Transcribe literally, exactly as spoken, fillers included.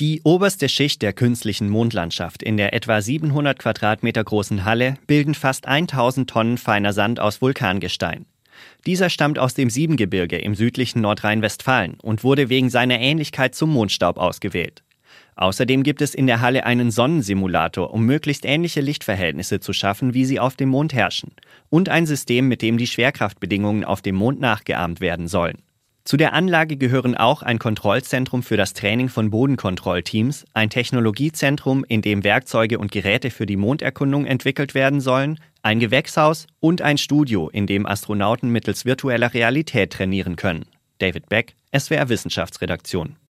Die oberste Schicht der künstlichen Mondlandschaft in der etwa siebenhundert Quadratmeter großen Halle bilden fast tausend Tonnen feiner Sand aus Vulkangestein. Dieser stammt aus dem Siebengebirge im südlichen Nordrhein-Westfalen und wurde wegen seiner Ähnlichkeit zum Mondstaub ausgewählt. Außerdem gibt es in der Halle einen Sonnensimulator, um möglichst ähnliche Lichtverhältnisse zu schaffen, wie sie auf dem Mond herrschen, und ein System, mit dem die Schwerkraftbedingungen auf dem Mond nachgeahmt werden sollen. Zu der Anlage gehören auch ein Kontrollzentrum für das Training von Bodenkontrollteams, ein Technologiezentrum, in dem Werkzeuge und Geräte für die Monderkundung entwickelt werden sollen, ein Gewächshaus und ein Studio, in dem Astronauten mittels virtueller Realität trainieren können. David Beck, S W R Wissenschaftsredaktion.